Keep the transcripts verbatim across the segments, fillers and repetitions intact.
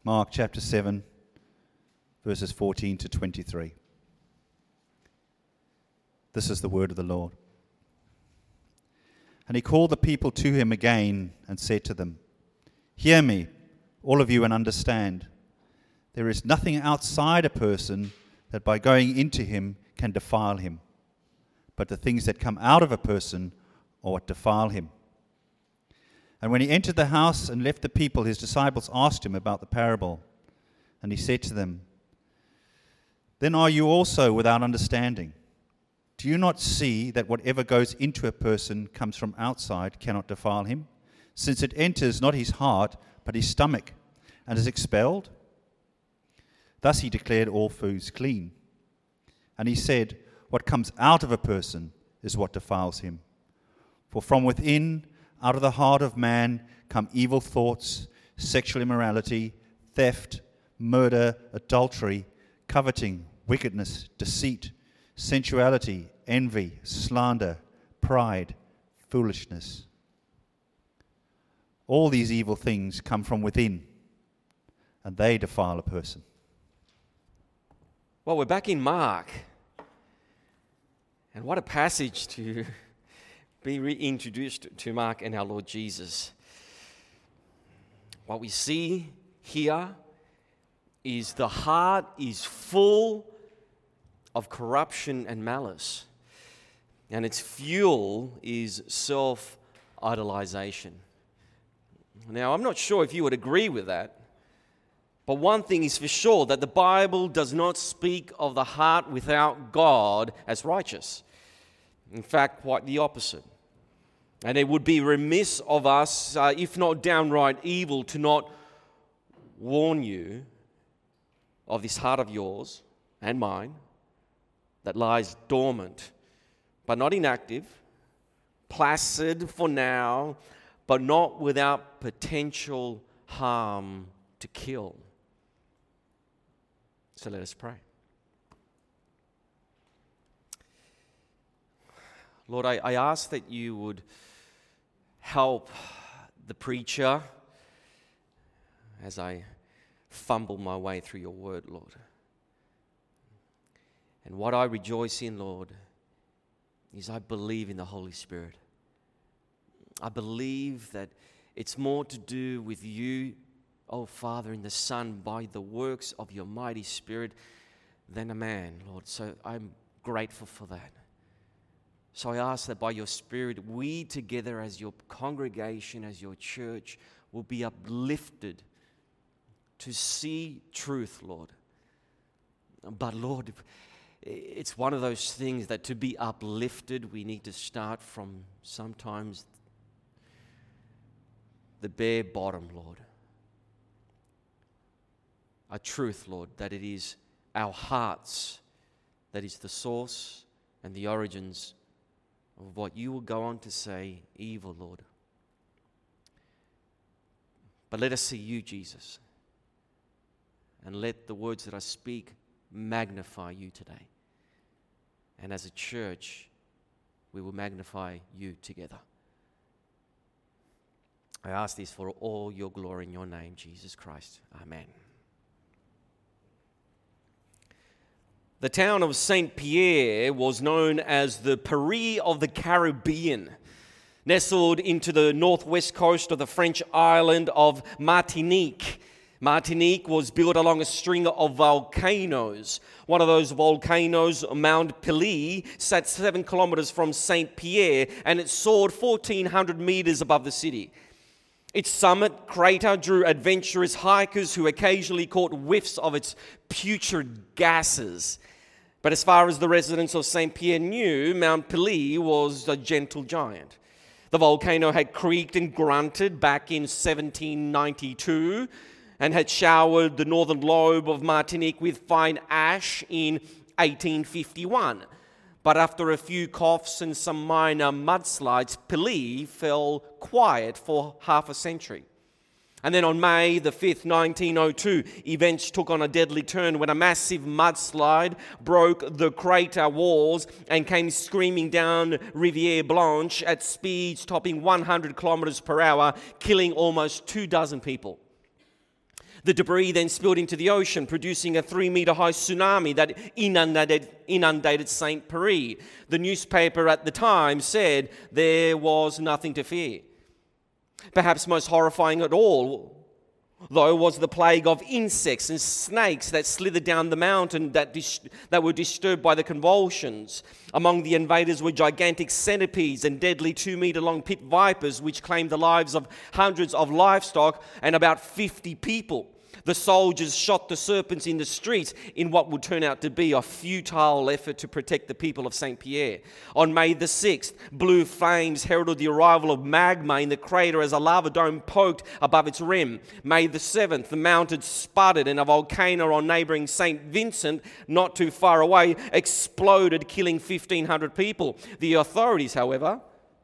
Mark chapter seven, verses fourteen to twenty-three. This is the word of the Lord. And he called the people to him again and said to them, "Hear me, all of you, and understand. There is nothing outside a person that by going into him can defile him, but the things that come out of a person are what defile him." And when he entered the house and left the people, his disciples asked him about the parable. And he said to them, "Then are you also without understanding? Do you not see that whatever goes into a person comes from outside, cannot defile him, since it enters not his heart, but his stomach, and is expelled?" Thus he declared all foods clean. And he said, "What comes out of a person is what defiles him. For from within, out of the heart of man, come evil thoughts, sexual immorality, theft, murder, adultery, coveting, wickedness, deceit, sensuality, envy, slander, pride, foolishness. All these evil things come from within, and they defile a person." Well, we're back in Mark. And what a passage to be reintroduced to Mark and our Lord Jesus. What we see here is the heart is full of corruption and malice, and its fuel is self-idolization. Now, I'm not sure if you would agree with that, but one thing is for sure, that the Bible does not speak of the heart without God as righteous. In fact, quite the opposite. And it would be remiss of us, uh, if not downright evil, to not warn you of this heart of yours and mine that lies dormant, but not inactive, placid for now, but not without potential harm to kill. So let us pray. Lord, I, I ask that you would help the preacher as I fumble my way through your word, Lord. And what I rejoice in, Lord, is I believe in the Holy Spirit. I believe that it's more to do with you, oh Father, in the Son, by the works of your mighty Spirit than a man, Lord. So I'm grateful for that. So I ask that by your Spirit, we together as your congregation, as your church, will be uplifted to see truth, Lord. But Lord, it's one of those things that to be uplifted, we need to start from sometimes the bare bottom, Lord. A truth, Lord, that it is our hearts that is the source and the origins of what you will go on to say, evil, Lord. But let us see you, Jesus, and let the words that I speak magnify you today. And as a church, we will magnify you together. I ask this for all your glory in your name, Jesus Christ. Amen. The town of Saint Pierre was known as the Paris of the Caribbean, nestled into the northwest coast of the French island of Martinique. Martinique was built along a string of volcanoes. One of those volcanoes, Mount Pelée, sat seven kilometers from Saint Pierre, and it soared fourteen hundred meters above the city. Its summit crater drew adventurous hikers who occasionally caught whiffs of its putrid gases. But as far as the residents of Saint Pierre knew, Mount Pelée was a gentle giant. The volcano had creaked and grunted back in seventeen ninety-two and had showered the northern lobe of Martinique with fine ash in eighteen fifty-one. But after a few coughs and some minor mudslides, Pelée fell quiet for half a century. And then on May the fifth, nineteen oh two, events took on a deadly turn when a massive mudslide broke the crater walls and came screaming down Rivière Blanche at speeds topping one hundred kilometers per hour, killing almost two dozen people. The debris then spilled into the ocean, producing a three-metre high tsunami that inundated, inundated Saint Pierre. The newspaper at the time said there was nothing to fear. Perhaps most horrifying of all, though, was the plague of insects and snakes that slithered down the mountain that, dis- that were disturbed by the convulsions. Among the invaders were gigantic centipedes and deadly two-metre-long pit vipers, which claimed the lives of hundreds of livestock and about fifty people. The soldiers shot the serpents in the streets in what would turn out to be a futile effort to protect the people of Saint Pierre. On May the sixth, blue flames heralded the arrival of magma in the crater as a lava dome poked above its rim. May the seventh, the mountain sputtered and a volcano on neighbouring Saint Vincent, not too far away, exploded, killing fifteen hundred people. The authorities, however,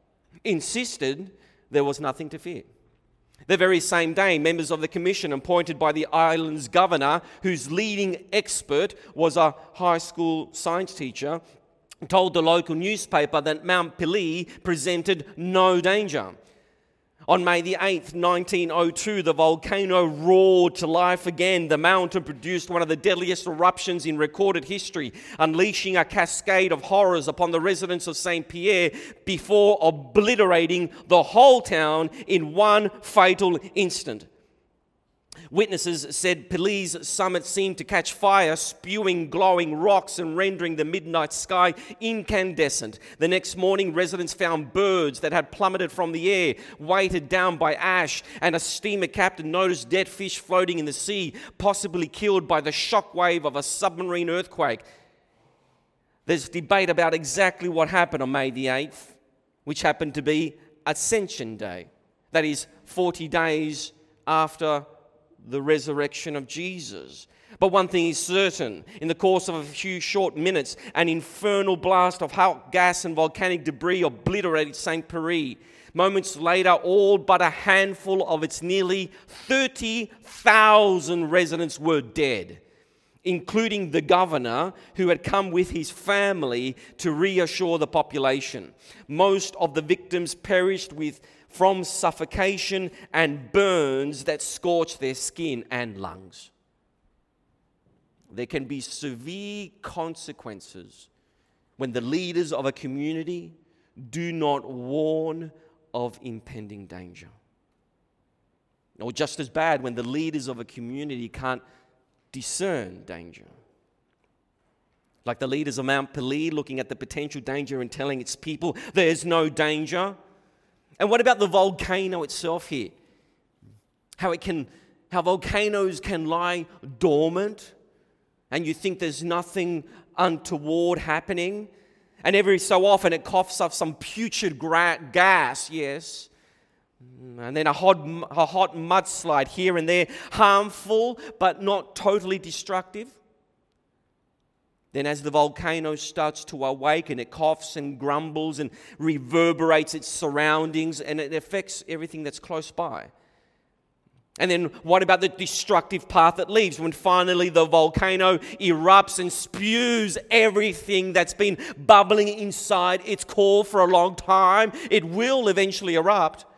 insisted there was nothing to fear. The very same day, members of the commission appointed by the island's governor, whose leading expert was a high school science teacher, told the local newspaper that Mount Pelee presented no danger. On May the eighth, nineteen oh two, the volcano roared to life again. The mountain produced one of the deadliest eruptions in recorded history, unleashing a cascade of horrors upon the residents of Saint Pierre before obliterating the whole town in one fatal instant. Witnesses said Pelee's summit seemed to catch fire, spewing glowing rocks and rendering the midnight sky incandescent. The next morning, residents found birds that had plummeted from the air, weighted down by ash, and a steamer captain noticed dead fish floating in the sea, possibly killed by the shockwave of a submarine earthquake. There's debate about exactly what happened on May the eighth, which happened to be Ascension Day. That is, forty days after the resurrection of Jesus. But one thing is certain: in the course of a few short minutes, an infernal blast of hot gas and volcanic debris obliterated Saint Pierre. Moments later, all but a handful of its nearly thirty thousand residents were dead, including the governor, who had come with his family to reassure the population. Most of the victims perished with from suffocation and burns that scorched their skin and lungs. There can be severe consequences when the leaders of a community do not warn of impending danger. Or just as bad, when the leaders of a community can't discern danger. Like the leaders of Mount Pelee looking at the potential danger and telling its people there's no danger. And what about the volcano itself here? How it can, how volcanoes can lie dormant, and you think there's nothing untoward happening, and every so often it coughs up some putrid gra- gas, yes, and then a hot, a hot mudslide here and there, harmful but not totally destructive. Then as the volcano starts to awaken, it coughs and grumbles and reverberates its surroundings, and it affects everything that's close by. And then what about the destructive path it leaves when finally the volcano erupts and spews everything that's been bubbling inside its core for a long time? It will eventually erupt.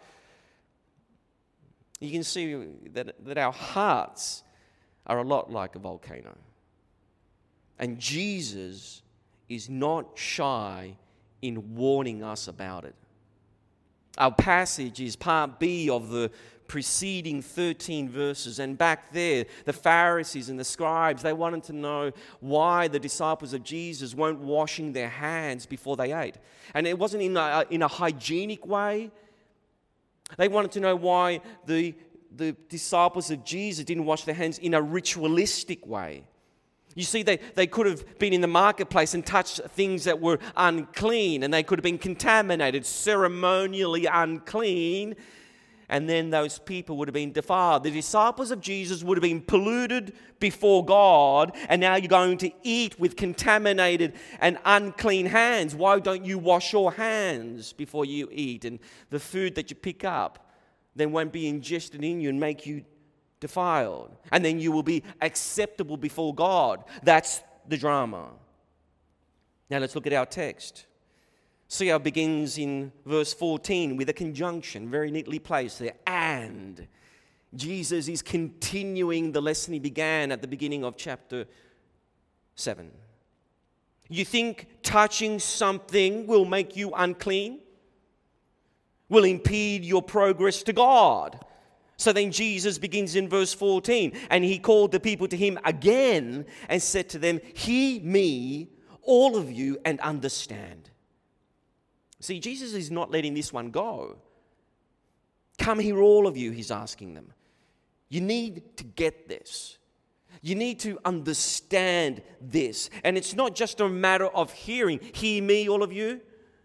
You can see that, that our hearts are a lot like a volcano. And Jesus is not shy in warning us about it. Our passage is part B of the preceding thirteen verses. And back there, the Pharisees and the scribes, they wanted to know why the disciples of Jesus weren't washing their hands before they ate. And it wasn't in a, in a hygienic way. They wanted to know why the, the disciples of Jesus didn't wash their hands in a ritualistic way. You see, they, they could have been in the marketplace and touched things that were unclean, and they could have been contaminated, ceremonially unclean, and then those people would have been defiled. The disciples of Jesus would have been polluted before God, and now you're going to eat with contaminated and unclean hands. Why don't you wash your hands before you eat? And the food that you pick up then won't be ingested in you and make you defiled, and then you will be acceptable before God. That's the drama. Now let's look at our text. See how it begins in verse fourteen with a conjunction, very neatly placed there. And Jesus is continuing the lesson he began at the beginning of chapter seven. You think touching something will make you unclean? Will impede your progress to God? So then Jesus begins in verse fourteen, and he called the people to him again and said to them, "Hear me, all of you, and understand." See, Jesus is not letting this one go. Come here, all of you, he's asking them. You need to get this. You need to understand this. And it's not just a matter of hearing. Hear me, all of you.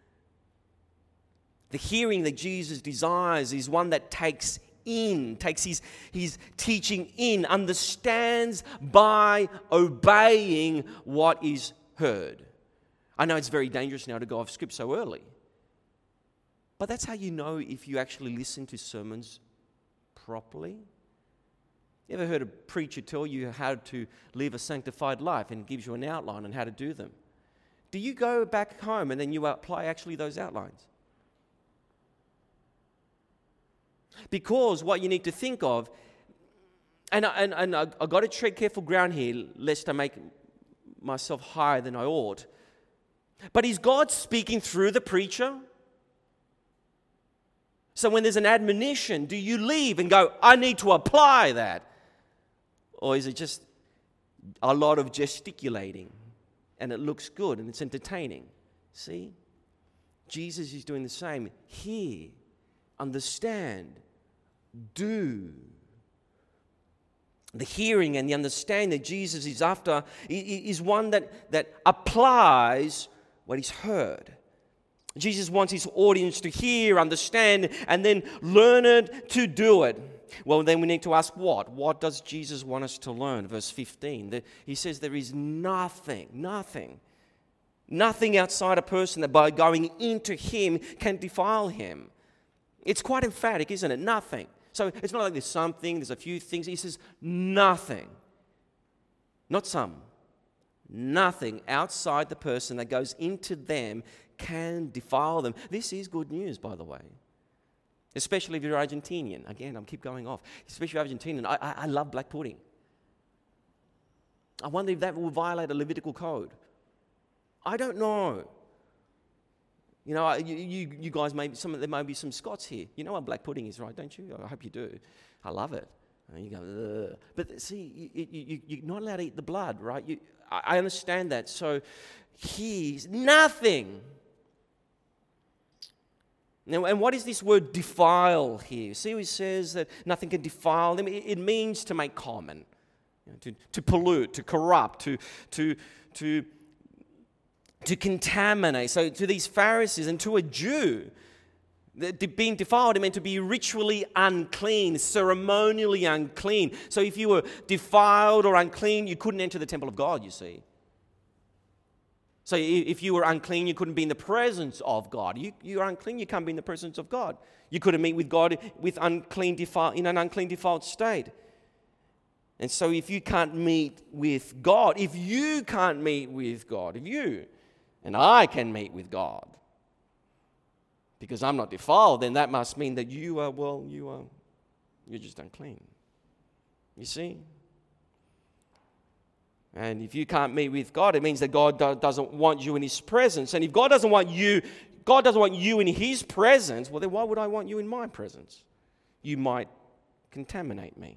The hearing that Jesus desires is one that takes in, takes his, his teaching in, understands by obeying what is heard. I know it's very dangerous now to go off script so early. But that's how you know if you actually listen to sermons properly. You ever heard a preacher tell you how to live a sanctified life and gives you an outline on how to do them? Do you go back home and then you apply actually those outlines? Because what you need to think of, and, I, and, and I've got to tread careful ground here lest I make myself higher than I ought. But is God speaking through the preacher? So when there's an admonition, do you leave and go, I need to apply that? Or is it just a lot of gesticulating and it looks good and it's entertaining? See? Jesus is doing the same. Hear, understand, do. The hearing and the understanding that Jesus is after is one that, that applies what he's heard. Jesus wants his audience to hear, understand, and then learn it to do it. Well, then we need to ask what? What does Jesus want us to learn? Verse fifteen. The, he says there is nothing, nothing, nothing outside a person that by going into him can defile him. It's quite emphatic, isn't it? Nothing. So it's not like there's something, there's a few things. He says nothing. Not some. Nothing outside the person that goes into them can defile them. This is good news, by the way. Especially if you're Argentinian. Again, I'm keep going off. Especially if you're Argentinian. I, I, I love black pudding. I wonder if that will violate a Levitical code. I don't know. You know, you, you, you guys, maybe some, there may be some Scots here. You know what black pudding is, right? Don't you? I hope you do. I love it. And you go, ugh. But see, you, you, you're not allowed to eat the blood, right? You, I, I understand that. So he's nothing. Now, and what is this word defile here? See, he says that nothing can defile them. It, it means to make common, you know, to, to pollute, to corrupt, to to to to contaminate. So to these Pharisees and to a Jew, the, the being defiled, it meant to be ritually unclean, ceremonially unclean. So if you were defiled or unclean, you couldn't enter the temple of God, you see. So if you were unclean, you couldn't be in the presence of God. You, you're unclean, you can't be in the presence of God. You couldn't meet with God with unclean defile, in an unclean defiled state. And so if you can't meet with God, if you can't meet with God, if you and I can meet with God, because I'm not defiled, then that must mean that you are, well, you are, you're just unclean. You see? And if you can't meet with God, it means that God do- doesn't want you in his presence. And if God doesn't want you, God doesn't want you in his presence, well, then why would I want you in my presence? You might contaminate me.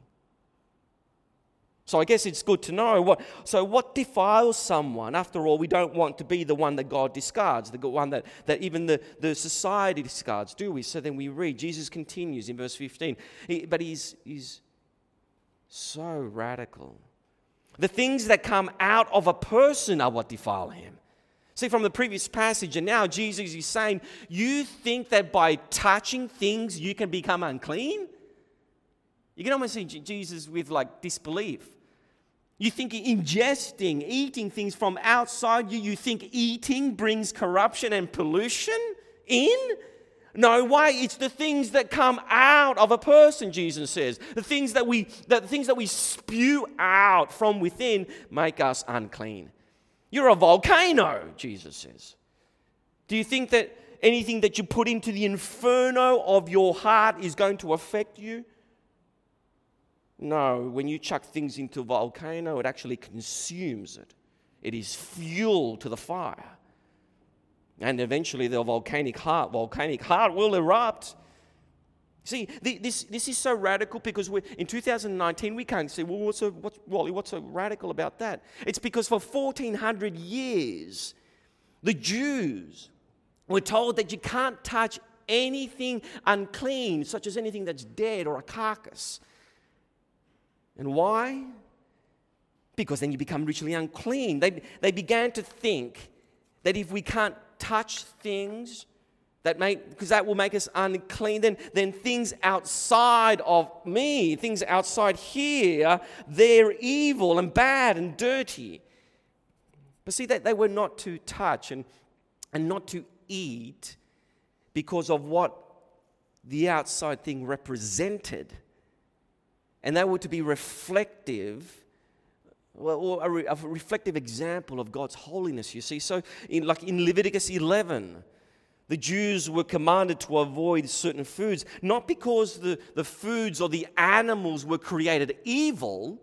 So I guess it's good to know. What, so what defiles someone? After all, we don't want to be the one that God discards, the one that, that even the, the society discards, do we? So then we read, Jesus continues in verse fifteen. He, but he's, he's so radical. The things that come out of a person are what defile him. See, from the previous passage, and now Jesus is saying, you think that by touching things you can become unclean? You can almost see Jesus with like disbelief. You think ingesting, eating things from outside you, you think eating brings corruption and pollution in? No way. It's the things that come out of a person, Jesus says. The things that we, the things that we spew out from within make us unclean. You're a volcano, Jesus says. Do you think that anything that you put into the inferno of your heart is going to affect you? No, when you chuck things into a volcano, it actually consumes it. It is fuel to the fire. And eventually the volcanic heart, volcanic heart will erupt. See, this, this is so radical because we're, in two thousand nineteen, we can't say, well, what's so, what's, Wally, what's so radical about that? It's because for fourteen hundred years, the Jews were told that you can't touch anything unclean, such as anything that's dead or a carcass. And why? Because then you become ritually unclean. They, they began to think that if we can't touch things, that make, because that will make us unclean, then, then things outside of me, things outside here, they're evil and bad and dirty. But see, that they were not to touch and, and not to eat because of what the outside thing represented. And they were to be reflective, well, or a, re, a reflective example of God's holiness, you see. So, in, like in Leviticus eleven, the Jews were commanded to avoid certain foods, not because the, the foods or the animals were created evil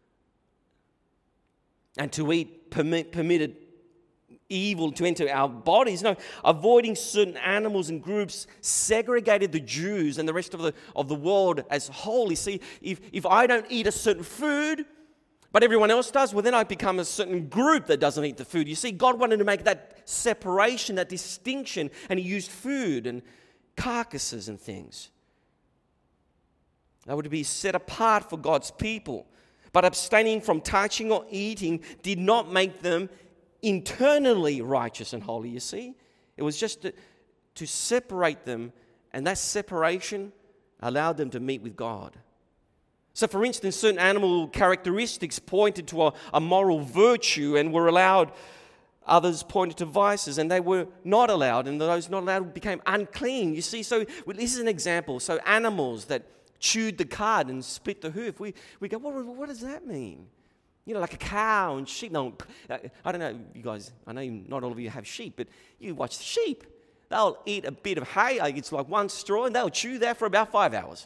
and to eat permit, permitted evil to enter our bodies. No, avoiding certain animals and groups segregated the Jews and the rest of the, of the world as holy. See, if, if I don't eat a certain food, but everyone else does, well, then I become a certain group that doesn't eat the food. You see, God wanted to make that separation, that distinction, and He used food and carcasses and things. They were to be set apart for God's people. But abstaining from touching or eating did not make them internally righteous and holy, you see. It was just to, to separate them, and that separation allowed them to meet with God. So, for instance, certain animal characteristics pointed to a, a moral virtue and were allowed. Others pointed to vices, and they were not allowed, and those not allowed became unclean. You see, so well, this is an example. So animals that chewed the cud and split the hoof, we, we go, what, what does that mean? You know, like a cow and sheep. No, I don't know, you guys, I know not all of you have sheep, but you watch the sheep. They'll eat a bit of hay, it's like one straw, and they'll chew that for about five hours.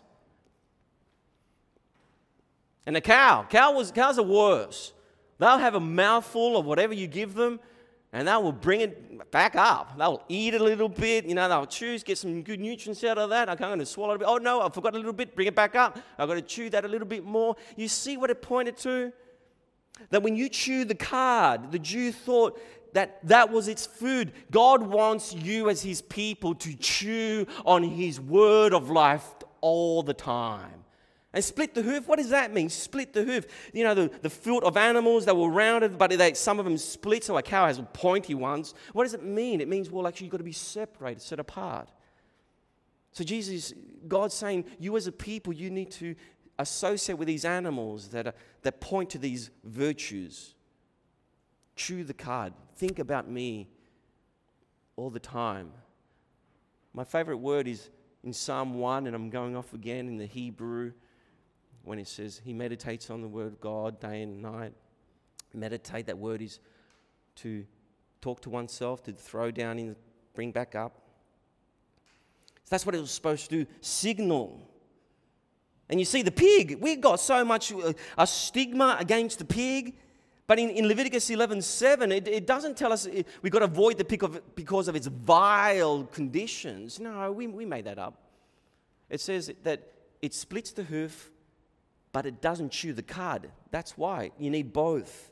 And a cow, cow was, cows are worse. They'll have a mouthful of whatever you give them, and they will bring it back up. They'll eat a little bit, you know, they'll choose, get some good nutrients out of that. Okay, I'm going to swallow a bit. Oh, no, I forgot a little bit, bring it back up. I've got to chew that a little bit more. You see what it pointed to? That when you chew the cud, the Jew thought that that was its food. God wants you as His people to chew on His word of life all the time. And split the hoof, what does that mean? Split the hoof. You know, the, the foot of animals, they were rounded, but they, some of them split, so a cow has pointy ones. What does it mean? It means, well, actually, you've got to be separated, set apart. So Jesus, God's saying, you as a people, you need to associate with these animals that, are, that point to these virtues. Chew the cud. Think about me all the time. My favorite word is in Psalm one, and I'm going off again in the Hebrew, when it says he meditates on the word of God day and night. Meditate, that word is to talk to oneself, to throw down, in, bring back up. So that's what it was supposed to do, signal. And you see the pig, we've got so much uh, a stigma against the pig, but in, in Leviticus eleven seven, it, it doesn't tell us it, we've got to avoid the pig of, because of its vile conditions. No, we, we made that up. It says that it splits the hoof, but it doesn't chew the cud. That's why. You need both.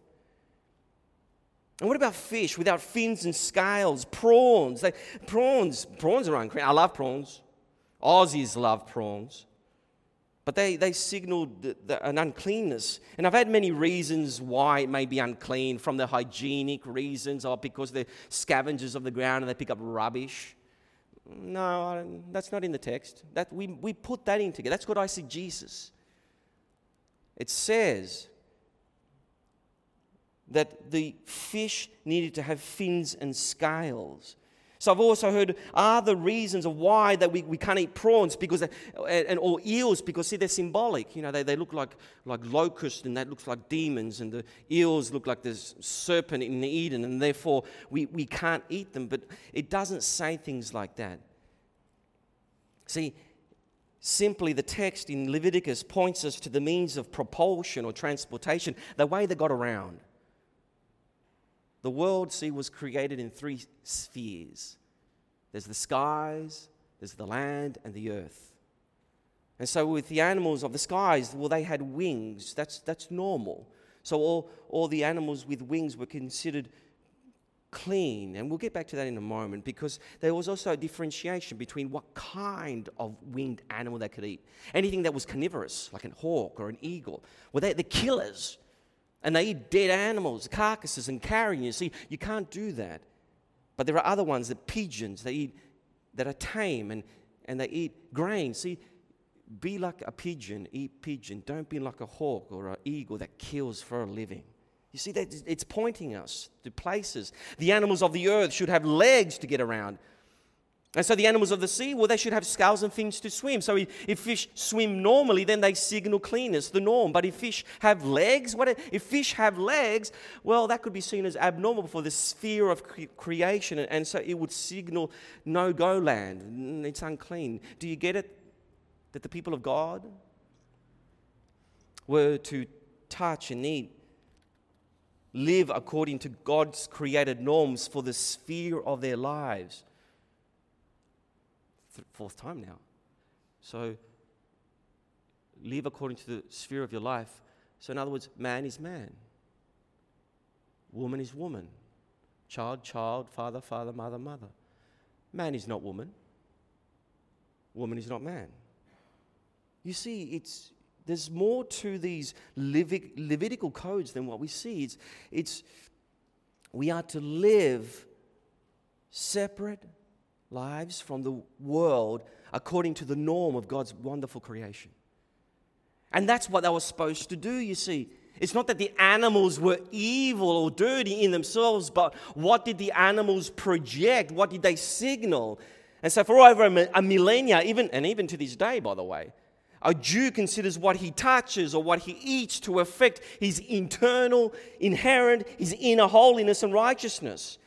And what about fish without fins and scales? Prawns. They, prawns. Prawns are unclean. I love prawns. Aussies love prawns. But they, they signaled the, the, an uncleanness. And I've had many reasons why it may be unclean, from the hygienic reasons, or because they're scavengers of the ground and they pick up rubbish. No, that's not in the text. That we, we put that in together. That's what eisegesis. It says that the fish needed to have fins and scales. So I've also heard other reasons of why that we, we can't eat prawns because and or eels because see they're symbolic. You know they, they look like like locusts and that looks like demons, and the eels look like this serpent in Eden, and therefore we, we can't eat them. But it doesn't say things like that. See, Simply, the text in Leviticus points us to the means of propulsion or transportation, the way they got around. The world, see, was created in three spheres. There's the skies, there's the land, and the earth. And so with the animals of the skies, well, they had wings. That's, that's normal. So all, all the animals with wings were considered clean. And we'll get back to that in a moment, because there was also a differentiation between what kind of winged animal they could eat. Anything that was carnivorous, like a hawk or an eagle, well, they're the killers. And they eat dead animals, carcasses, and carrion. You see, you can't do that. But there are other ones, the pigeons, they eat, that are tame, and, and they eat grain. See, be like a pigeon, eat pigeon. Don't be like a hawk or an eagle that kills for a living. You see, that it's pointing us to places. The animals of the earth should have legs to get around. And so the animals of the sea, well, they should have scales and fins to swim. So if fish swim normally, then they signal cleanness, the norm. But if fish have legs, what if fish have legs, well, that could be seen as abnormal for the sphere of cre- creation. And so it would signal no-go land. It's unclean. Do you get it? That the people of God were to touch and eat, live according to God's created norms for the sphere of their lives. Fourth time now. So, live according to the sphere of your life. So, in other words, man is man. Woman is woman. Child, child. Father, father, mother, mother. Man is not woman. Woman is not man. You see, it's there's more to these Levit- Levitical codes than what we see. It's, it's we are to live separate lives from the world according to the norm of God's wonderful creation. And that's what they were supposed to do, you see. It's not that the animals were evil or dirty in themselves, but what did the animals project? What did they signal? And so for over a, a millennia, even and even to this day, by the way, a Jew considers what he touches or what he eats to affect his internal, inherent, his inner holiness and righteousness.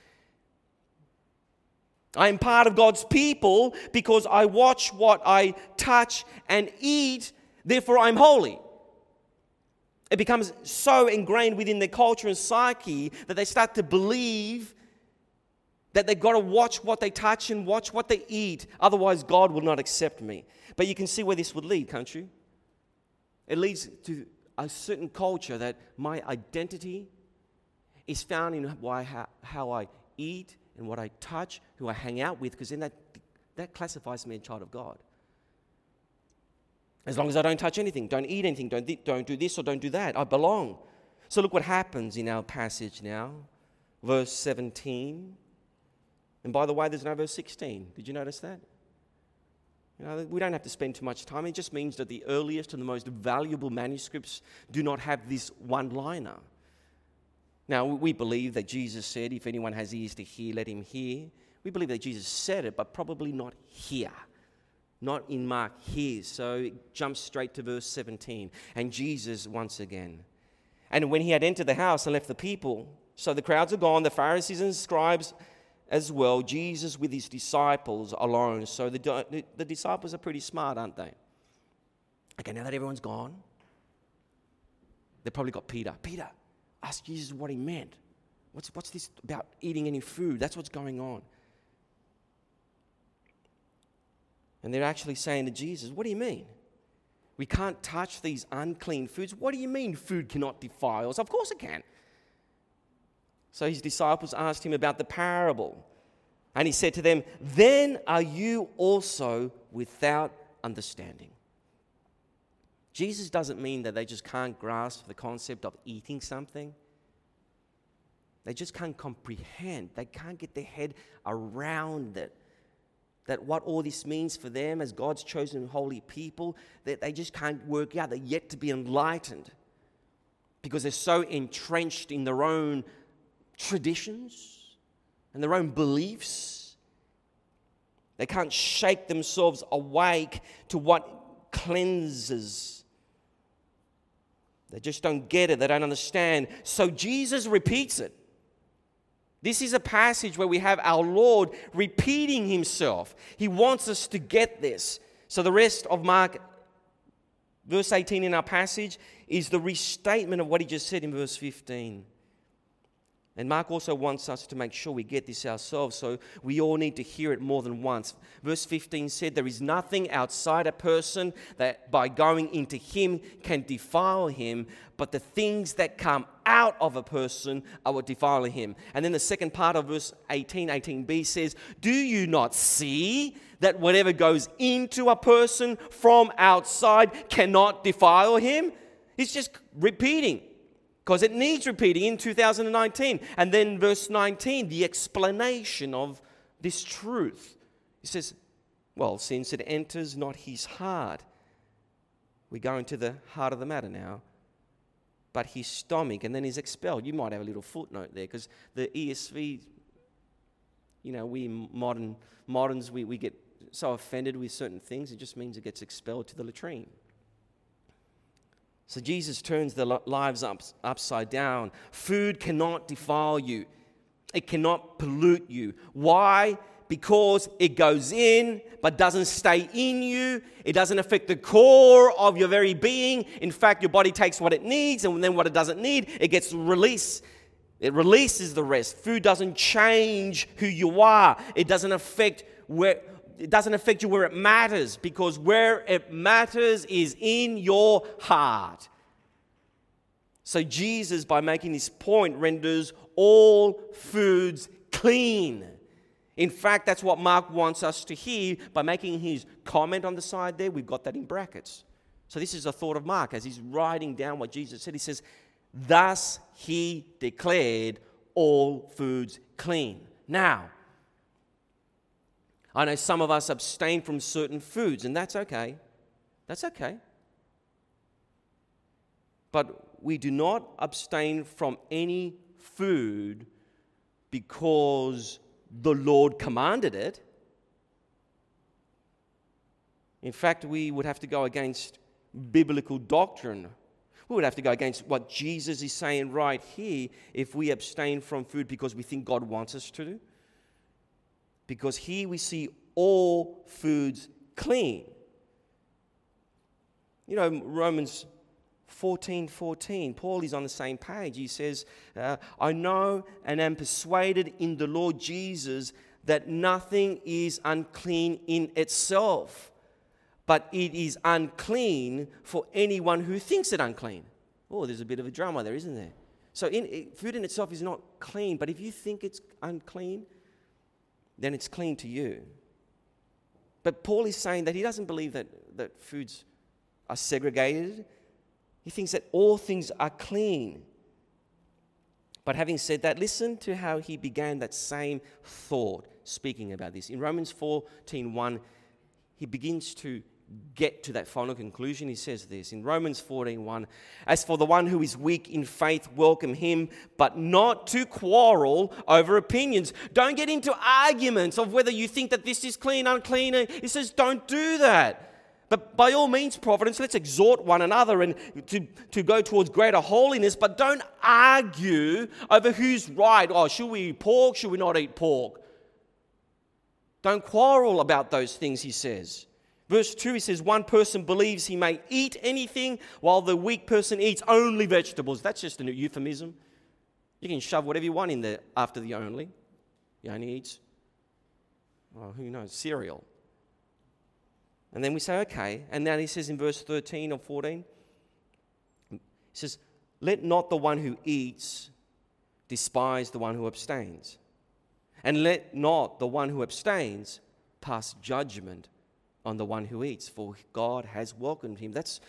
I am part of God's people because I watch what I touch and eat, therefore I'm holy. It becomes so ingrained within their culture and psyche that they start to believe that they've got to watch what they touch and watch what they eat, otherwise God will not accept me. But you can see where this would lead, can't you? It leads to a certain culture that my identity is found in why, how, how I eat and what I touch, who I hang out with, because then that, that classifies me as a child of God. As long as I don't touch anything, don't eat anything, don't, th- don't do this or don't do that, I belong. So look what happens in our passage now. Verse seventeen. And by the way, there's no verse sixteen. Did you notice that? You know, we don't have to spend too much time. It just means that the earliest and the most valuable manuscripts do not have this one-liner. Now, we believe that Jesus said, if anyone has ears to hear, let him hear. We believe that Jesus said it, but probably not here. Not in Mark here. So it jumps straight to verse seventeen. And Jesus once again. And when he had entered the house and left the people, so the crowds are gone, the Pharisees and scribes as well, Jesus with his disciples alone. So the, the, the disciples are pretty smart, aren't they? Okay, now that everyone's gone, they probably got Peter. Peter, ask Jesus what he meant. What's, what's this about eating any food? That's what's going on. And they're actually saying to Jesus, what do you mean? We can't touch these unclean foods. What do you mean food cannot defile us? Of course it can. So his disciples asked him about the parable. And he said to them, then are you also without understanding? Jesus doesn't mean that they just can't grasp the concept of eating something. They just can't comprehend. They can't get their head around it. That what all this means for them as God's chosen holy people, that they just can't work out. They're yet to be enlightened because they're so entrenched in their own traditions and their own beliefs. They can't shake themselves awake to what cleanses. They just don't get it. They don't understand. So Jesus repeats it. This is a passage where we have our Lord repeating himself. He wants us to get this. So the rest of Mark, verse eighteen in our passage, is the restatement of what he just said in verse fifteen. And Mark also wants us to make sure we get this ourselves, so we all need to hear it more than once. Verse fifteen said, there is nothing outside a person that by going into him can defile him, but the things that come out of a person are what defile him. And then the second part of verse eighteen, eighteen b says, do you not see that whatever goes into a person from outside cannot defile him? He's just repeating, because it needs repeating in two thousand nineteen. And then verse nineteen, the explanation of this truth. He says, well, since it enters not his heart, we go into the heart of the matter now, but his stomach, and then he's expelled. You might have a little footnote there, because the E S V, you know, we modern moderns, we, we get so offended with certain things, it just means it gets expelled to the latrine. So Jesus turns their lives up, upside down. Food cannot defile you. It cannot pollute you. Why? Because it goes in but doesn't stay in you. It doesn't affect the core of your very being. In fact, your body takes what it needs, and then what it doesn't need, it gets released. It releases the rest. Food doesn't change who you are. It doesn't affect where... It doesn't affect you where it matters, because where it matters is in your heart. So Jesus, by making this point, renders all foods clean. In fact, that's what Mark wants us to hear by making his comment on the side there. We've got that in brackets. So this is a thought of Mark as he's writing down what Jesus said. He says, thus he declared all foods clean. Now, I know some of us abstain from certain foods, and that's okay. That's okay. But we do not abstain from any food because the Lord commanded it. In fact, we would have to go against biblical doctrine. We would have to go against what Jesus is saying right here if we abstain from food because we think God wants us to do. Because here we see all foods clean. You know, Romans fourteen fourteen, Paul is on the same page. He says, uh, I know and am persuaded in the Lord Jesus that nothing is unclean in itself, but it is unclean for anyone who thinks it unclean. Oh, there's a bit of a drama there, isn't there? So in, food in itself is not clean, but if you think it's unclean, then it's clean to you. But Paul is saying that he doesn't believe that, that foods are segregated. He thinks that all things are clean. But having said that, listen to how he began that same thought, speaking about this. In Romans fourteen one, he begins to get to that final conclusion. He says this in Romans fourteen one, as for the one who is weak in faith, welcome him, but not to quarrel over opinions. Don't get into arguments of whether you think that this is clean, unclean. He says don't do that. But by all means, Providence, let's exhort one another and to, to go towards greater holiness, but don't argue over who's right. Oh, should we eat pork? Should we not eat pork? Don't quarrel about those things, he says. Verse two, he says, one person believes he may eat anything while the weak person eats only vegetables. That's just a euphemism. You can shove whatever you want in there after the only. He only eats, well, who knows, cereal. And then we say, okay. And now he says in verse thirteen or fourteen, he says, let not the one who eats despise the one who abstains. And let not the one who abstains pass judgment on the one who eats, for God has welcomed him. That's,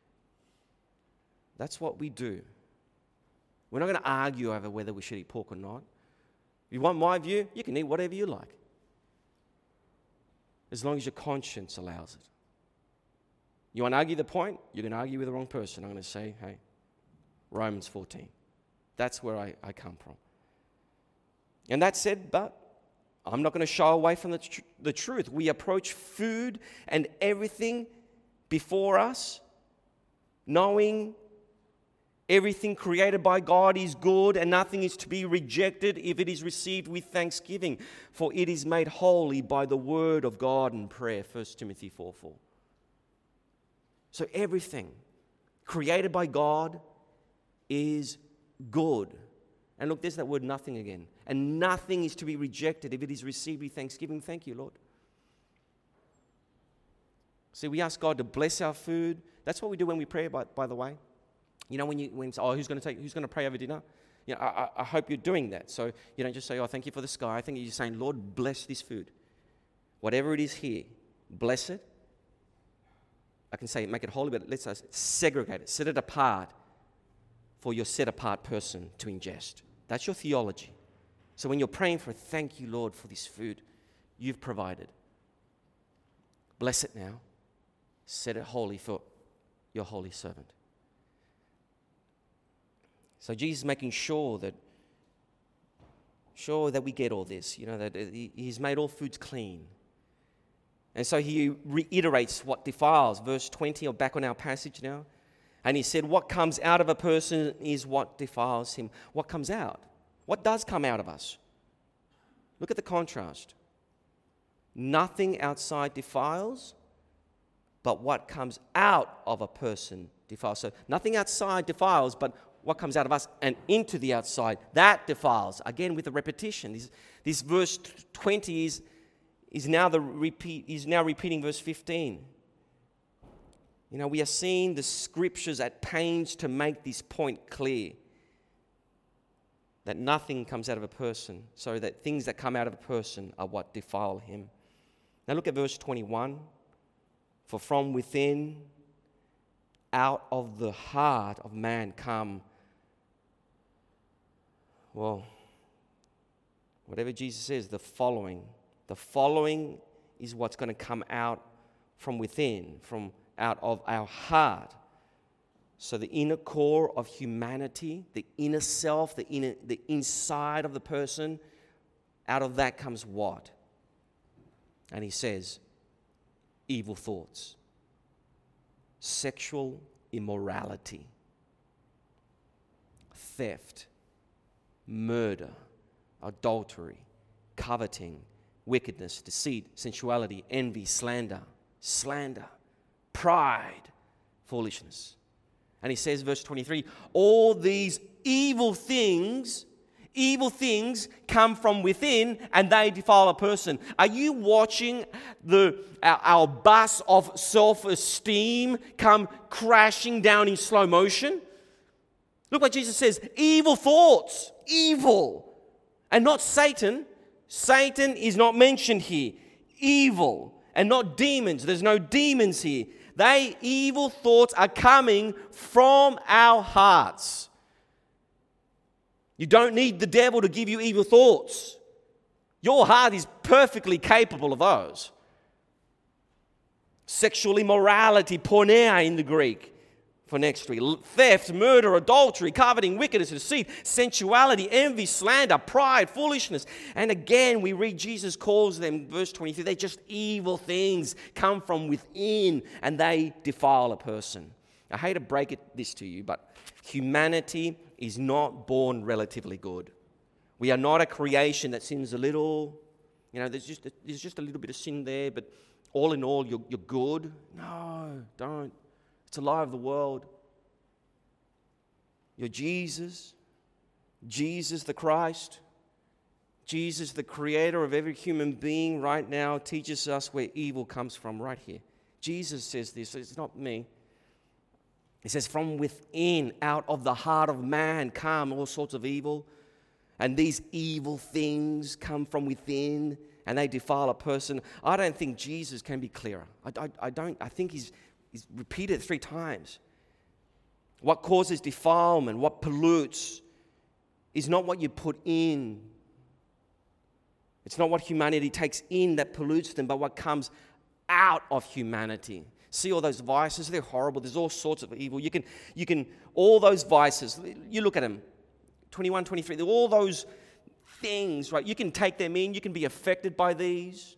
that's what we do. We're not going to argue over whether we should eat pork or not. If you want my view, you can eat whatever you like, as long as your conscience allows it. You want to argue the point? You're going to argue with the wrong person. I'm going to say, hey, Romans fourteen. That's where I, I come from. And that said, but I'm not going to shy away from the, tr- the truth. We approach food and everything before us, knowing everything created by God is good and nothing is to be rejected if it is received with thanksgiving, for it is made holy by the word of God and prayer, First Timothy four four. So everything created by God is good. And look, there's that word nothing again. And nothing is to be rejected if it is received with thanksgiving. Thank you, Lord. See, we ask God to bless our food. That's what we do when we pray, by, by the way. You know, when you when you say, oh, who's going to take, who's going to pray over dinner? You know, I, I hope you're doing that. So you don't just say, oh, thank you for the sky. I think you're saying, Lord, bless this food. Whatever it is here, bless it. I can say make it holy, but let's say segregate it, set it apart for your set-apart person to ingest. That's your theology. So when you're praying for, thank you, Lord, for this food you've provided. Bless it now. Set it holy for your holy servant. So Jesus is making sure that, sure that we get all this, you know, that he's made all foods clean. And so he reiterates what defiles. Verse twenty, or back on our passage now. And he said, what comes out of a person is what defiles him. What comes out? What does come out of us? Look at the contrast. Nothing outside defiles, but what comes out of a person defiles. So nothing outside defiles, but what comes out of us and into the outside, that defiles. Again, with a repetition. This, this verse twenty is, is, now the repeat, is now repeating verse fifteen. You know, we are seeing the scriptures at pains to make this point clear. That nothing comes out of a person, so that things that come out of a person are what defile him. Now look at verse twenty-one. For from within, out of the heart of man come, well, whatever Jesus says, the following. The following is what's going to come out from within, from out of our heart. So the inner core of humanity, the inner self, the inner, the inside of the person, out of that comes what? And he says, evil thoughts, sexual immorality, theft, murder, adultery, coveting, wickedness, deceit, sensuality, envy, slander, slander, pride, foolishness. And he says, verse twenty-three, all these evil things, evil things come from within and they defile a person. Are you watching the our, our bus of self-esteem come crashing down in slow motion? Look what Jesus says, evil thoughts, evil. And not Satan. Satan is not mentioned here. Evil. And not demons. There's no demons here. They evil thoughts are coming from our hearts. You don't need the devil to give you evil thoughts. Your heart is perfectly capable of those. Sexual immorality, porneia in the Greek, for next week. Theft, murder, adultery, coveting, wickedness, deceit, sensuality, envy, slander, pride, foolishness. And again, we read Jesus calls them, verse twenty-three, they're just evil things, come from within, and they defile a person. I hate to break it, this to you, but humanity is not born relatively good. We are not a creation that sins a little. You know, there's just a, there's just a little bit of sin there, but all in all, you're, you're good. No, don't. It's a lie of the world. You're Jesus, Jesus the Christ, Jesus the creator of every human being right now teaches us where evil comes from right here. Jesus says this, it's not me. He says, from within, out of the heart of man come all sorts of evil. And these evil things come from within and they defile a person. I don't think Jesus can be clearer. I, I, I don't, I think he's He's repeated it three times. What causes defilement, what pollutes, is not what you put in. It's not what humanity takes in that pollutes them, but what comes out of humanity. See all those vices, they're horrible. There's all sorts of evil. You can, you can, all those vices, you look at them, twenty-one, twenty-three, all those things, right? You can take them in, you can be affected by these.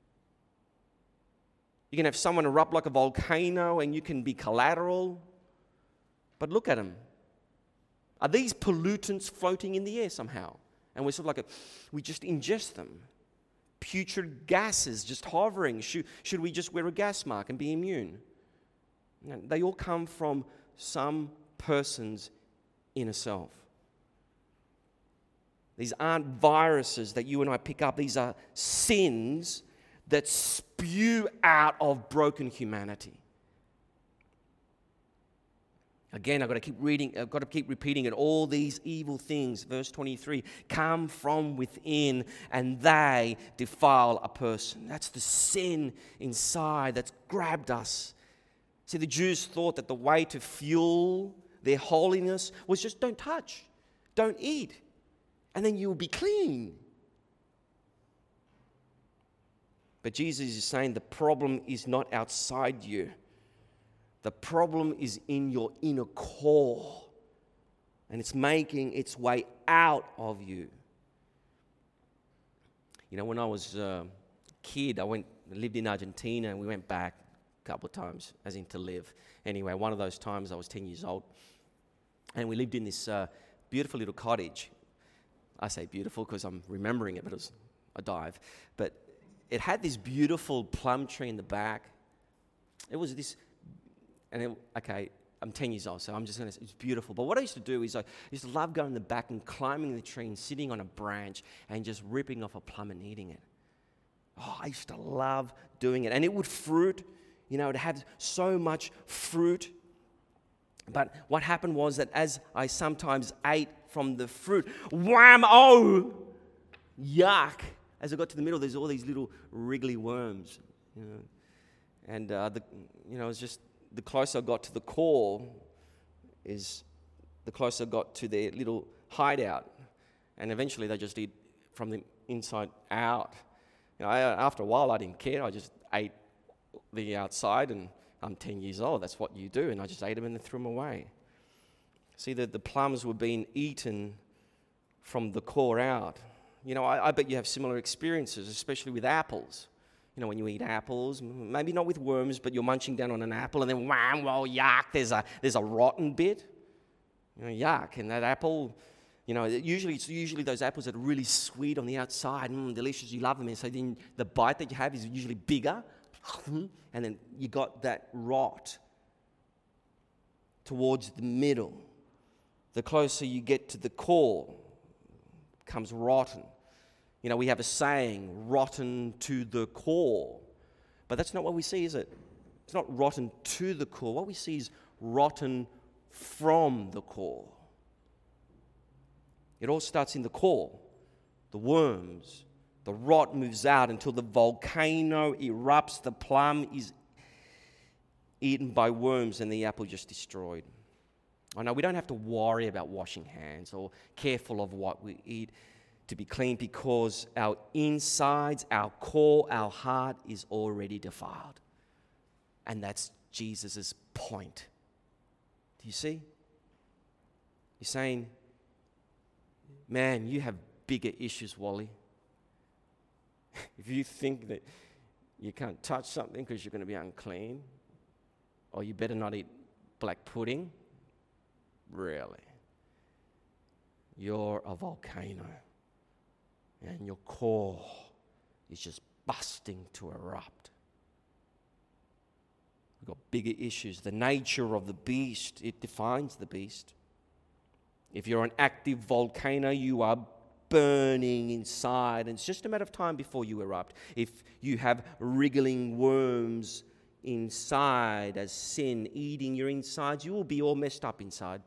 You can have someone erupt like a volcano and you can be collateral. But look at them. Are these pollutants floating in the air somehow? And we're sort of like, a, we just ingest them. Putrid gases just hovering. Should, should we just wear a gas mask and be immune? They all come from some person's inner self. These aren't viruses that you and I pick up. These are sins that spew out of broken humanity. Again, I've got to keep reading, I've got to keep repeating it. All these evil things, verse twenty-three, come from within and they defile a person. That's the sin inside that's grabbed us. See, the Jews thought that the way to fuel their holiness was just don't touch, don't eat, and then you'll be clean. But Jesus is saying the problem is not outside you. The problem is in your inner core, and it's making its way out of you. You know, when I was a kid, I went lived in Argentina, and we went back a couple of times, as in to live. Anyway, one of those times I was ten years old, and we lived in this uh, beautiful little cottage. I say beautiful because I'm remembering it, but it was a dive. But it had this beautiful plum tree in the back. It was this... And then, okay, I'm ten years old, so I'm just going to say it's beautiful. But what I used to do is I used to love going in the back and climbing the tree and sitting on a branch and just ripping off a plum and eating it. Oh, I used to love doing it. And it would fruit, you know, it had so much fruit. But what happened was that as I sometimes ate from the fruit, wham, oh, yuck. As I got to the middle, there's all these little wriggly worms, you know. And, uh, the, you know, it was just... the closer I got to the core is the closer I got to their little hideout. And eventually they just eat from the inside out. You know, I, after a while, I didn't care. I just ate the outside, and I'm ten years old. That's what you do. And I just ate them and then threw them away. See, the, the plums were being eaten from the core out. You know, I, I bet you have similar experiences, especially with apples. You know, when you eat apples, maybe not with worms, but you're munching down on an apple and then wham, well, yuck, there's a there's a rotten bit. You know, yuck. And that apple, you know, usually it's usually those apples that are really sweet on the outside, mm, delicious, you love them. And so then the bite that you have is usually bigger. And then you got that rot towards the middle. The closer you get to the core, it becomes rotten. You know, we have a saying, rotten to the core. But that's not what we see, is it? It's not rotten to the core. What we see is rotten from the core. It all starts in the core. The worms. The rot moves out until the volcano erupts. The plum is eaten by worms and the apple just destroyed. I know we don't have to worry about washing hands or careful of what we eat to be clean, because our insides, our core, our heart is already defiled. And that's Jesus' point. Do you see? You're saying, man, you have bigger issues, Wally. If you think that you can't touch something because you're going to be unclean, or you better not eat black pudding, really, you're a volcano. And your core is just busting to erupt. We've got bigger issues. The nature of the beast, it defines the beast. If you're an active volcano, you are burning inside, and it's just a matter of time before you erupt. If you have wriggling worms inside as sin eating your insides, you will be all messed up inside.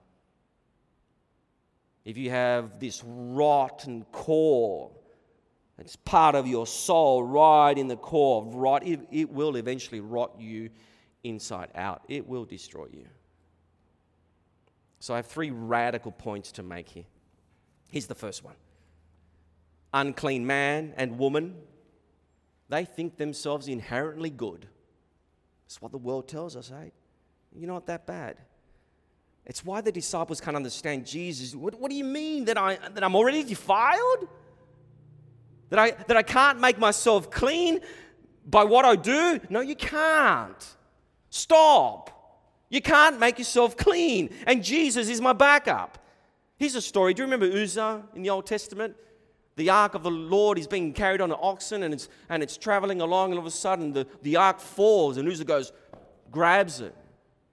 If you have this rotten core, it's part of your soul, right in the core of rot. It, it will eventually rot you inside out. It will destroy you. So I have three radical points to make here. Here's the first one. Unclean man and woman, they think themselves inherently good. That's what the world tells us, eh? You're not that bad. It's why the disciples can't understand Jesus. What, what do you mean that, I, that I'm already defiled? That I, that I can't make myself clean by what I do? No, you can't. Stop. You can't make yourself clean. And Jesus is my backup. Here's a story. Do you remember Uzzah in the Old Testament? The ark of the Lord is being carried on an oxen, and it's and it's traveling along, and all of a sudden the, the ark falls, and Uzzah goes, grabs it.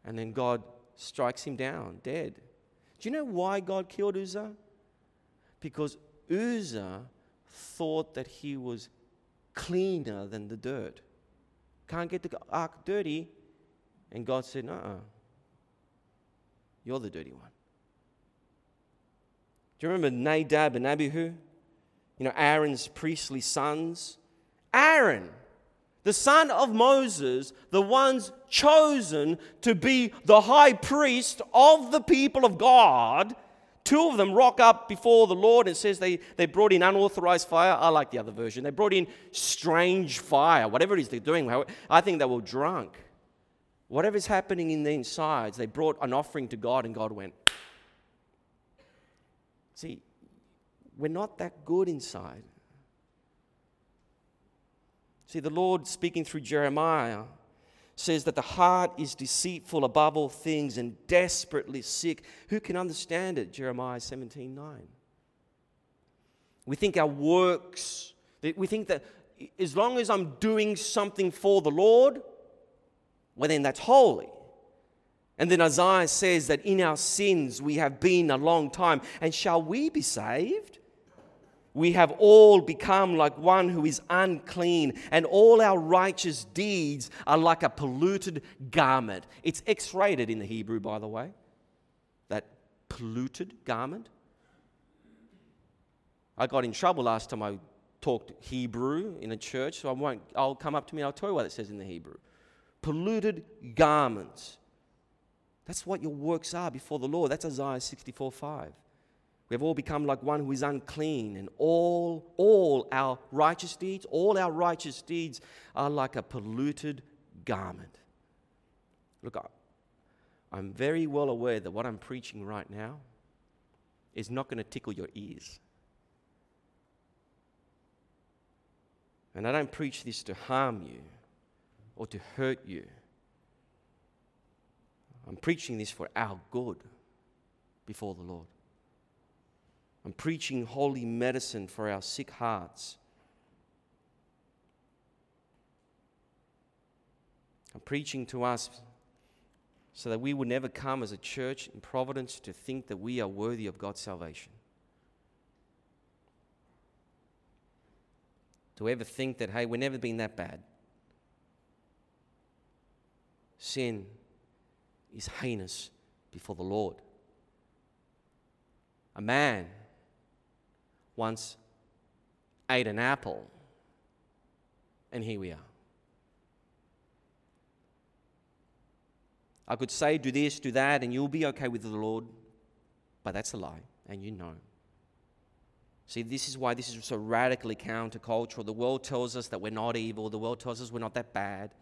And then God strikes him down, dead. Do you know why God killed Uzzah? Because Uzzah thought that he was cleaner than the dirt. Can't get the ark dirty. And God said, uh-uh. You're the dirty one. Do you remember Nadab and Abihu? You know, Aaron's priestly sons. Aaron, the son of Moses, the ones chosen to be the high priest of the people of God. Two of them rock up before the Lord and says they, they brought in unauthorized fire. I like the other version. They brought in strange fire, whatever it is they're doing. I think they were drunk. Whatever is happening in the insides, they brought an offering to God and God went. See, we're not that good inside. See, the Lord speaking through Jeremiah says that the heart is deceitful above all things and desperately sick. Who can understand it? Jeremiah seventeen nine. We think our works, we think that as long as I'm doing something for the Lord, well then that's holy. And then Isaiah says that in our sins we have been a long time. And shall we be saved? We have all become like one who is unclean, and all our righteous deeds are like a polluted garment. It's X-rated in the Hebrew, by the way. That polluted garment. I got in trouble last time I talked Hebrew in a church, so I won't. I'll come up to me and I'll tell you what it says in the Hebrew. Polluted garments. That's what your works are before the Lord. That's Isaiah sixty-four five. We have all become like one who is unclean, and all, all our righteous deeds, all our righteous deeds are like a polluted garment. Look, I'm very well aware that what I'm preaching right now is not going to tickle your ears. And I don't preach this to harm you or to hurt you. I'm preaching this for our good before the Lord. I'm preaching holy medicine for our sick hearts. I'm preaching to us so that we would never come as a church in Providence to think that we are worthy of God's salvation. To ever think that, hey, we've never been that bad. Sin is heinous before the Lord. A man once ate an apple, and here we are. I could say, do this, do that, and you'll be okay with the Lord, but that's a lie, and you know. See, this is why this is so radically countercultural. The world tells us that we're not evil. The world tells us we're not that bad.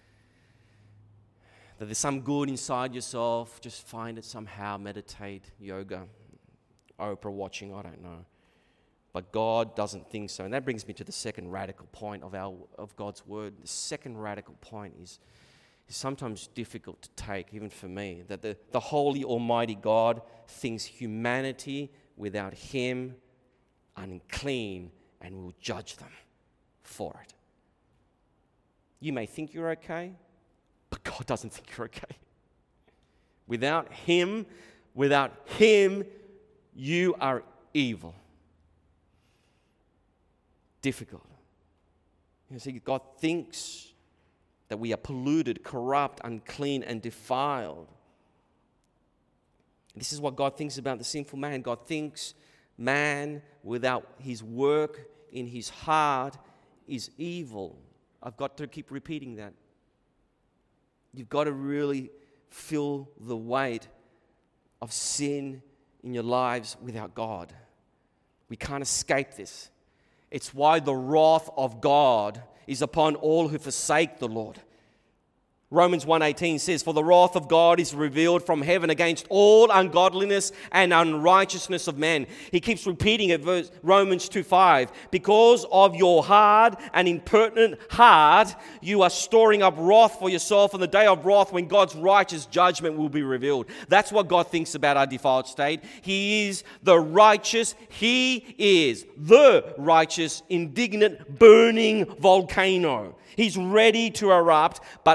That there's some good inside yourself. Just find it somehow. Meditate, yoga, Oprah watching, I don't know. But God doesn't think so. And that brings me to the second radical point of our of God's word. The second radical point is, is sometimes difficult to take, even for me, that the, the holy, almighty God thinks humanity without him unclean and will judge them for it. You may think you're okay, but God doesn't think you're okay. Without him, without him, you are evil. Difficult. You see, God thinks that we are polluted, corrupt, unclean, and defiled. This is what God thinks about the sinful man. God thinks man without his work in his heart is evil. I've got to keep repeating that. You've got to really feel the weight of sin in your lives without God. We can't escape this. It's why the wrath of God is upon all who forsake the Lord. Romans one eighteen says, "For the wrath of God is revealed from heaven against all ungodliness and unrighteousness of men." He keeps repeating it, verse, Romans two five. "Because of your hard and impertinent heart, you are storing up wrath for yourself on the day of wrath when God's righteous judgment will be revealed." That's what God thinks about our defiled state. He is the righteous. He is the righteous, indignant, burning volcano. He's ready to erupt, but unlike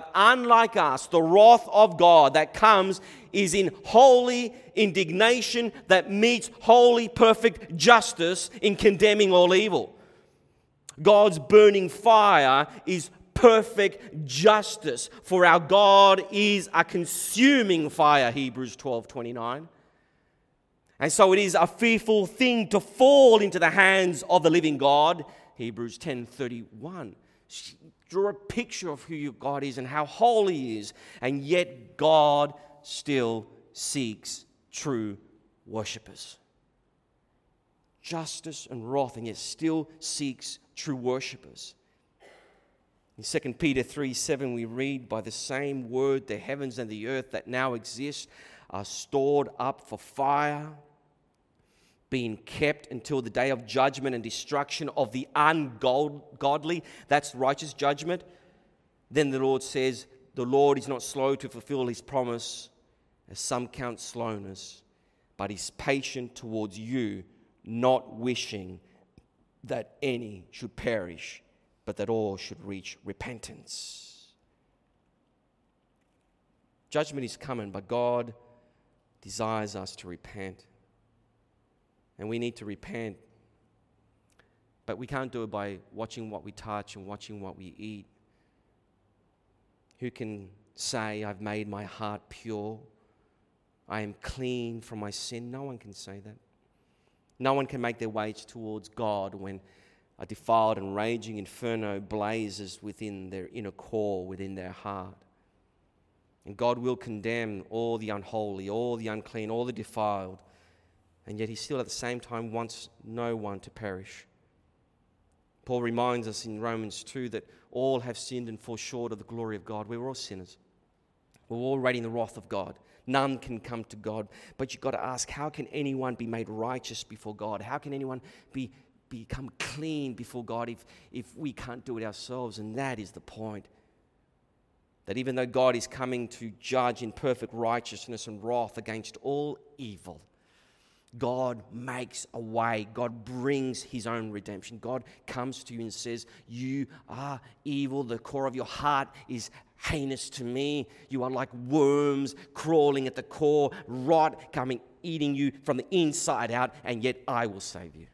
unlike us, the wrath of God that comes is in holy indignation that meets holy, perfect justice in condemning all evil. God's burning fire is perfect justice, for our God is a consuming fire, Hebrews twelve twenty-nine. And so it is a fearful thing to fall into the hands of the living God, Hebrews ten thirty-one. Draw a picture of who your God is and how holy He is, and yet God still seeks true worshippers. Justice and wrath, and yet still seeks true worshippers. In Second Peter three seven we read, by the same word the heavens and the earth that now exist are stored up for fire, being kept until the day of judgment and destruction of the ungodly. That's righteous judgment. Then the Lord says, the Lord is not slow to fulfill His promise, as some count slowness, but is patient towards you, not wishing that any should perish, but that all should reach repentance. Judgment is coming, but God desires us to repent. And we need to repent. But we can't do it by watching what we touch and watching what we eat. Who can say, I've made my heart pure? I am clean from my sin? No one can say that. No one can make their way towards God when a defiled and raging inferno blazes within their inner core, within their heart. And God will condemn all the unholy, all the unclean, all the defiled. And yet He still at the same time wants no one to perish. Paul reminds us in Romans two that all have sinned and fall short of the glory of God. We're all sinners. We're all already in the wrath of God. None can come to God. But you've got to ask, how can anyone be made righteous before God? How can anyone be become clean before God if, if we can't do it ourselves? And that is the point. That even though God is coming to judge in perfect righteousness and wrath against all evil, God makes a way. God brings His own redemption. God comes to you and says, you are evil. The core of your heart is heinous to me. You are like worms crawling at the core, rot coming, eating you from the inside out, and yet I will save you.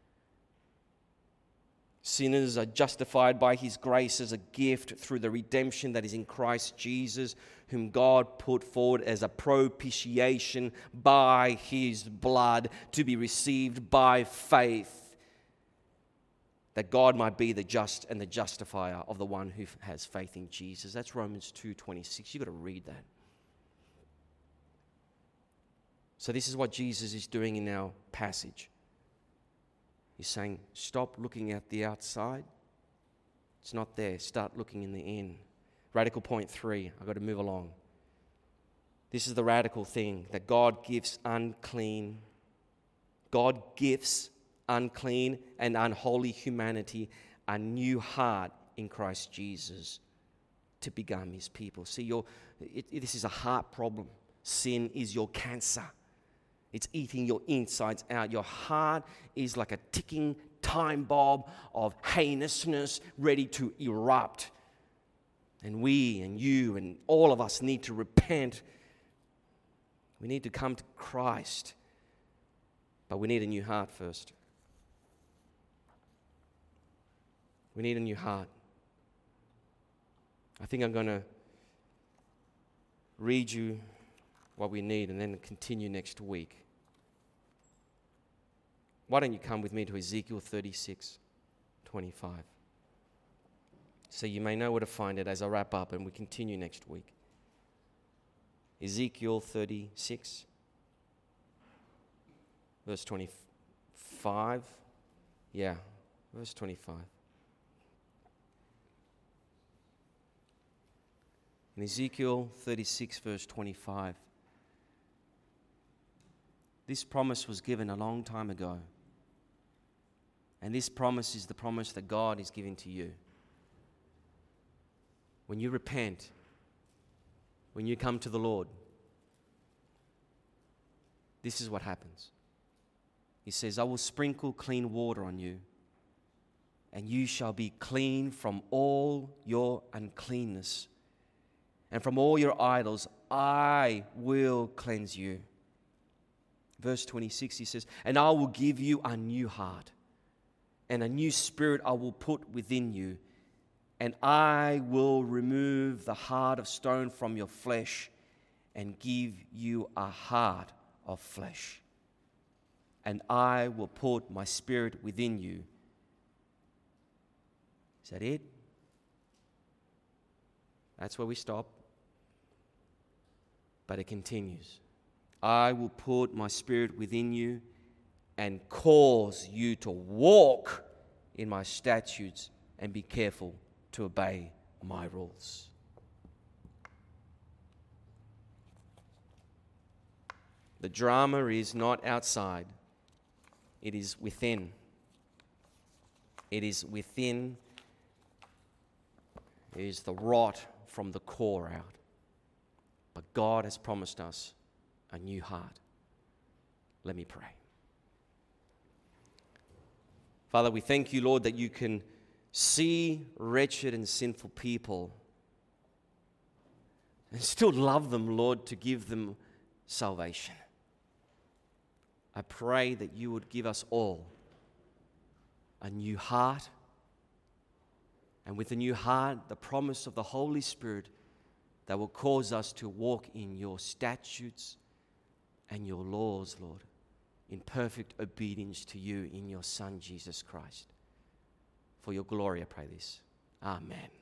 Sinners are justified by His grace as a gift through the redemption that is in Christ Jesus, whom God put forward as a propitiation by His blood to be received by faith, that God might be the just and the justifier of the one who has faith in Jesus. That's Romans two twenty-six. You've got to read that. So this is what Jesus is doing in our passage. He's saying, stop looking at the outside. It's not there. Start looking in the in. Radical point three. I've got to move along. This is the radical thing, that God gives unclean. God gives unclean and unholy humanity a new heart in Christ Jesus to become His people. See, your, it, it, this is a heart problem. Sin is your cancer. It's eating your insides out. Your heart is like a ticking time bomb of heinousness ready to erupt. And we and you and all of us need to repent. We need to come to Christ. But we need a new heart first. We need a new heart. I think I'm going to read you what we need and then continue next week. Why don't you come with me to Ezekiel thirty-six twenty-five? So you may know where to find it as I wrap up and we continue next week. Ezekiel thirty-six, verse twenty-five. Yeah, verse twenty-five. In Ezekiel thirty-six, verse twenty-five, this promise was given a long time ago. And this promise is the promise that God is giving to you. When you repent, when you come to the Lord, this is what happens. He says, I will sprinkle clean water on you, and you shall be clean from all your uncleanness. and from all your idols I will cleanse you. Verse twenty-six, he says, and I will give you a new heart, and a new spirit I will put within you, and I will remove the heart of stone from your flesh and give you a heart of flesh. And I will put my spirit within you. Is that it? That's where we stop. But it continues. I will put my spirit within you and cause you to walk in my statutes and be careful to obey my rules. The drama is not outside. It is within. It is within. It is the rot from the core out. But God has promised us a new heart. Let me pray. Father, we thank you, Lord, that you can see wretched and sinful people and still love them, Lord, to give them salvation. I pray that you would give us all a new heart, and with a new heart, the promise of the Holy Spirit that will cause us to walk in your statutes and your laws, Lord, in perfect obedience to you in your Son, Jesus Christ. For your glory, I pray this. Amen.